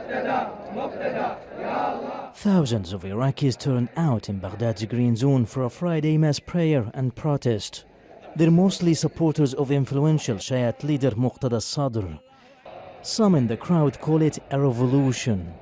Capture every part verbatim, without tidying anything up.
Thousands of Iraqis turned out in Baghdad's Green Zone for a Friday mass prayer and protest. They're mostly supporters of influential Shiite leader Muqtada Sadr. Some in the crowd call it a revolution.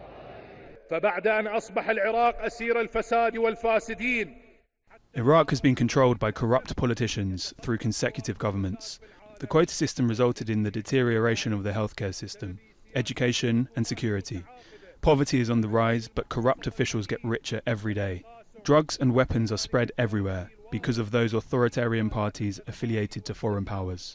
Iraq has been controlled by corrupt politicians through consecutive governments. The quota system resulted in the deterioration of the healthcare system, education and security. Poverty is on the rise, but corrupt officials get richer every day. Drugs and weapons are spread everywhere because of those authoritarian parties affiliated to foreign powers.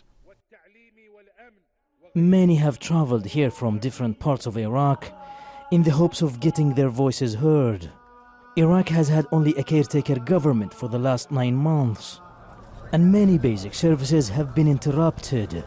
Many have traveled here from different parts of Iraq in the hopes of getting their voices heard. Iraq has had only a caretaker government for the last nine months, and many basic services have been interrupted.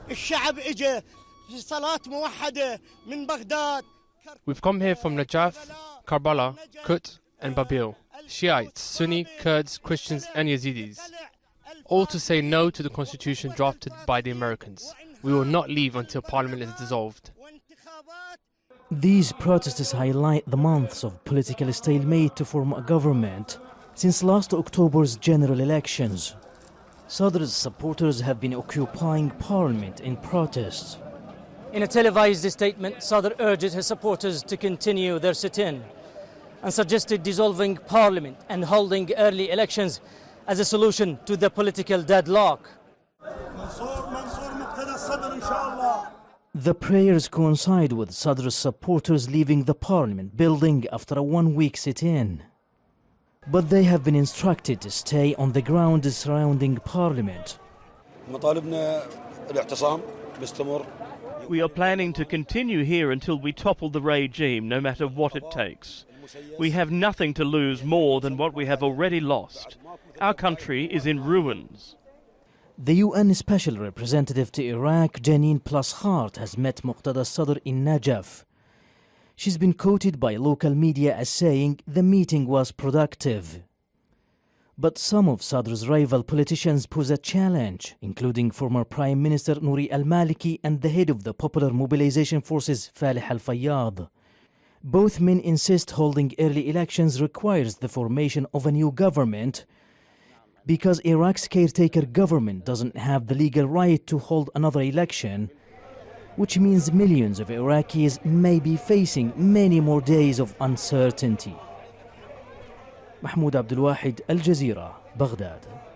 We've come here from Najaf, Karbala, Kut and Babil. Shiites, Sunni, Kurds, Christians and Yazidis. All to say no to the constitution drafted by the Americans. We will not leave until Parliament is dissolved. These protests highlight the months of political stalemate to form a government since last October's general elections. Sadr's supporters have been occupying Parliament in protest. In a televised statement, Sadr urged his supporters to continue their sit-in and suggested dissolving Parliament and holding early elections as a solution to the political deadlock. The prayers coincide with Sadr's supporters leaving the Parliament building after a one-week sit-in. But they have been instructed to stay on the ground surrounding Parliament. We are planning to continue here until we topple the regime, no matter what it takes. We have nothing to lose more than what we have already lost. Our country is in ruins. The U N Special Representative to Iraq, Janine Plaskhart, has met Muqtada Sadr in Najaf. She's been quoted by local media as saying the meeting was productive. But some of Sadr's rival politicians pose a challenge, including former Prime Minister Nouri al-Maliki and the head of the Popular Mobilization Forces, Falih al-Fayyad. Both men insist holding early elections requires the formation of a new government because Iraq's caretaker government doesn't have the legal right to hold another election, which means millions of Iraqis may be facing many more days of uncertainty. Mahmoud Abdul Wahid, Al Jazeera, Baghdad.